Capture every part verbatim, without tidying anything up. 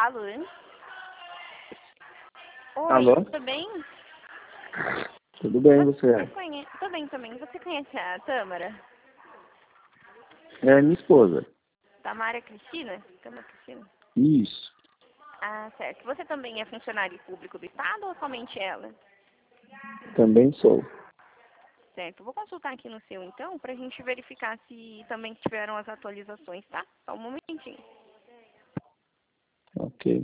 Alô? Oi, Alô? tudo bem? Tudo bem, Você você? conhece... Tudo bem também. Você conhece a Tâmara? É minha esposa. Tamara Cristina? Tâmara Cristina? Isso. Ah, certo. Você também é funcionário público do Estado ou somente ela? Também sou. Certo. Vou consultar aqui no seu, então, para a gente verificar se também tiveram as atualizações, tá? Só um momentinho. Ok.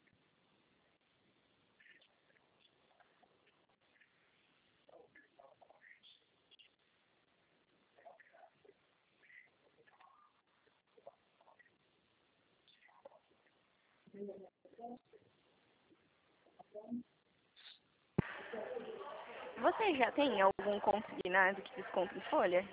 Você já tem algum consignado que desconta em folha?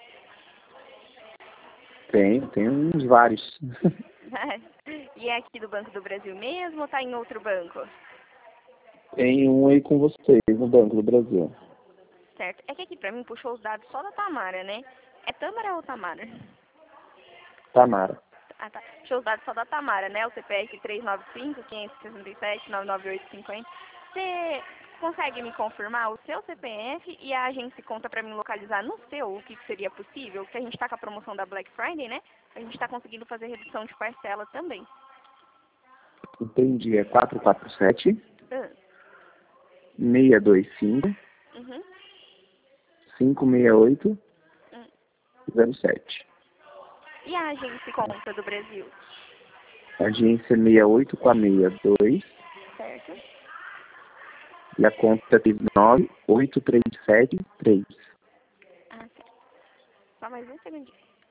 Tem, tem uns vários. E é aqui do Banco do Brasil mesmo ou tá em outro banco? Tem um aí com vocês no Banco do Brasil. Certo. É que aqui pra mim puxou os dados só da Tamara, né? É Tâmara ou Tamara? Tamara. Ah, tá. Puxou os dados só da Tamara, né? O C P F três nove cinco, cinco seis sete, nove nove oito cinco zero. Você consegue me confirmar o seu C P F e a agência conta pra mim localizar no seu o que que seria possível? Porque a gente tá com a promoção da Black Friday, né? A gente tá conseguindo fazer redução de parcela também. Entendi. É quatro quatro sete, Ah, seis dois cinco, uhum. cinco seis oito, Hum. zero sete. E a agência conta do Brasil? Agência sessenta e oito com a sessenta e dois. Certo? E a conta teve nove oito três sete três. Ah, certo. Só mais um segundinho.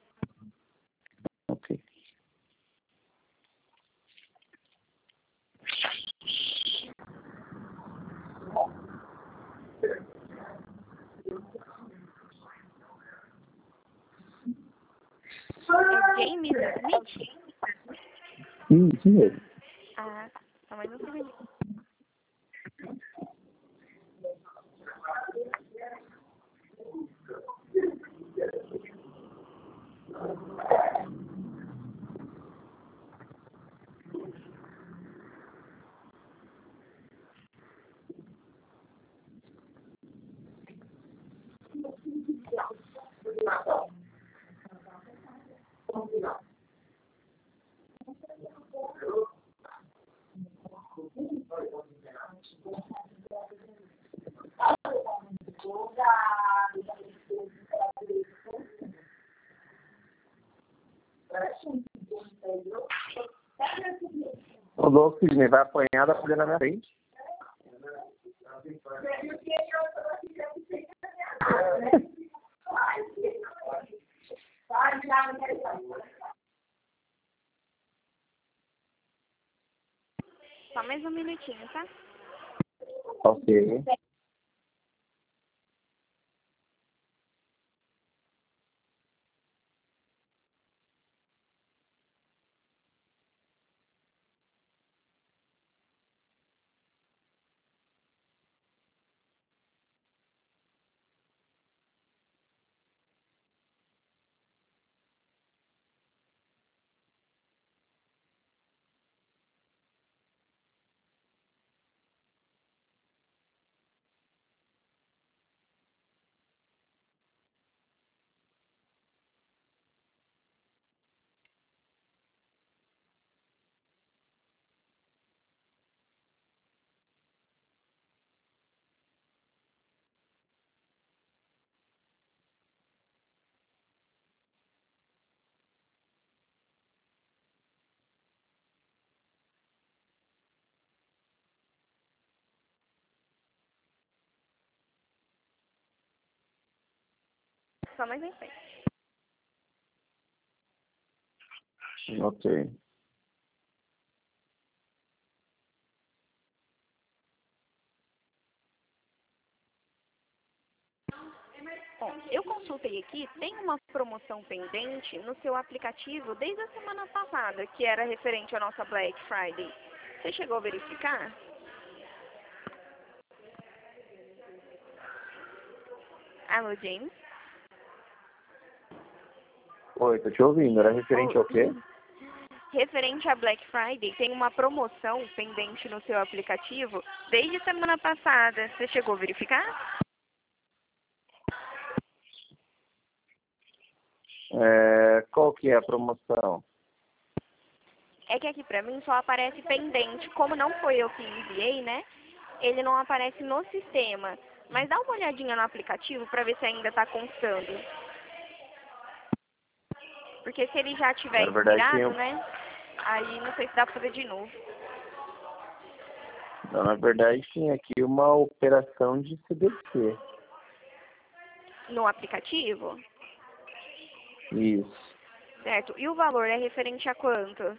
Ok. É James Smith? Sim, isso mesmo. Ah, tá. Só mais um segundinho. O louco, Sidney, vai apanhar da folha na minha frente. Só mais um minutinho, tá? Ok. Só mais um instante. Ok. Bom, eu consultei aqui, tem uma promoção pendente no seu aplicativo desde a semana passada, que era referente à nossa Black Friday. Você chegou a verificar? Alô, James? Oi, tô te ouvindo. Era referente Oh, ao quê? Referente a Black Friday, tem uma promoção pendente no seu aplicativo desde semana passada. Você chegou a verificar? É, qual que é a promoção? É que aqui pra mim só aparece pendente. Como não foi eu que enviei, né? Ele não aparece no sistema. Mas dá uma olhadinha no aplicativo pra ver se ainda tá constando. Porque se ele já tiver Na verdade, expirado, tem... né? Aí não sei se dá pra fazer de novo. Não, na verdade, tem aqui uma operação de C D C. No aplicativo? Isso. Certo. E o valor é referente a quanto?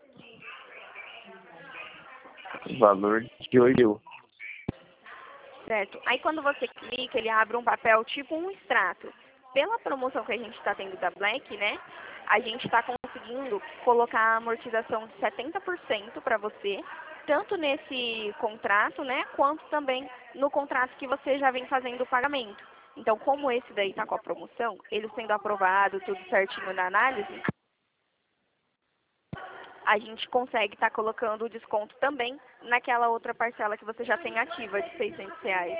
Valor de oito mil. Certo. Aí quando você clica, ele abre um papel tipo um extrato. Pela promoção que a gente está tendo da Black, né? A gente está conseguindo colocar a amortização de setenta por cento para você, tanto nesse contrato, né? Quanto também no contrato que você já vem fazendo o pagamento. Então, como esse daí está com a promoção, ele sendo aprovado, tudo certinho na análise, a gente consegue estar colocando o desconto também naquela outra parcela que você já tem ativa de seiscentos reais.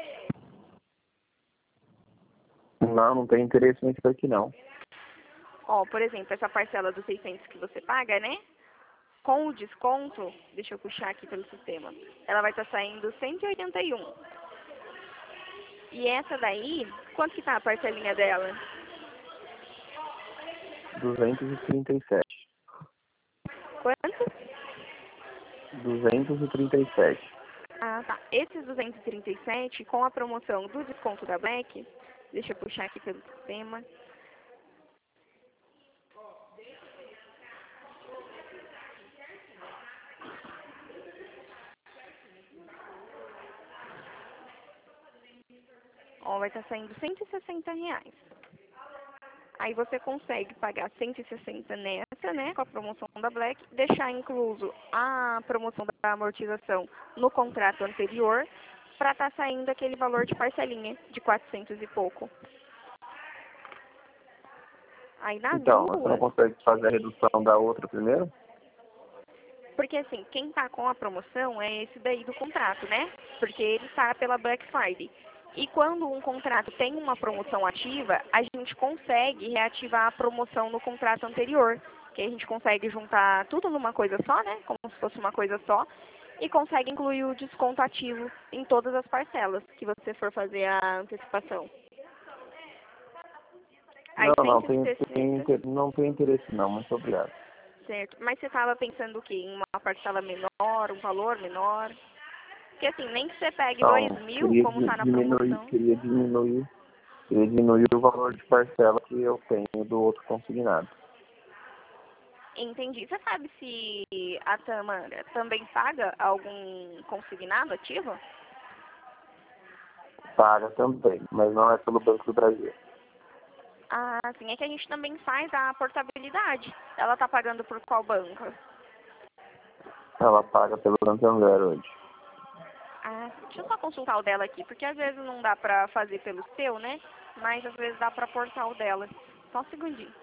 Não, não tem interesse nisso aqui, não. Ó, por exemplo, essa parcela dos seiscentos que você paga, né? Com o desconto, deixa eu puxar aqui pelo sistema, ela vai estar saindo cento e oitenta e um. E essa daí, quanto que tá a parcelinha dela? duzentos e trinta e sete. Quanto? duzentos e trinta e sete. Ah, tá. Esses duzentos e trinta e sete, com a promoção do desconto da Black, deixa eu puxar aqui pelo sistema. Ó, vai estar saindo cento e sessenta reais. Aí você consegue pagar cento e sessenta nessa, né, com a promoção da Black, deixar incluso a promoção da amortização no contrato anterior, para estar saindo aquele valor de parcelinha de quatrocentos e pouco. Aí nas Então, você não duas, consegue fazer a redução da outra primeiro? porque assim, quem tá com a promoção é esse daí do contrato, né? Porque ele tá pela Black Friday. E quando um contrato tem uma promoção ativa, a gente consegue reativar a promoção no contrato anterior. Que a gente consegue juntar tudo numa coisa só, né? Como se fosse uma coisa só. E consegue incluir o desconto ativo em todas as parcelas que você for fazer a antecipação. Aí Não, não, cento e tem, tem, sessenta, inter- não tem interesse, não. Muito obrigado. certo. Mas você estava pensando o quê? Em uma parcela menor, um valor menor? Porque assim, nem que você pegue dois Então, mil, queria como di- está na diminuir, promoção. queria diminuir, queria diminuir o valor de parcela que eu tenho do outro consignado. Entendi. Você sabe se a Tamara também paga algum consignado ativo? Paga também, mas não é pelo Banco do Brasil. Ah, sim. É que a gente também faz a portabilidade. Ela está pagando por qual banco? Ela paga pelo Santander hoje. Ah, deixa eu só consultar o dela aqui, porque às vezes não dá pra fazer pelo seu, né? Mas às vezes dá pra portar o dela. Só um segundinho.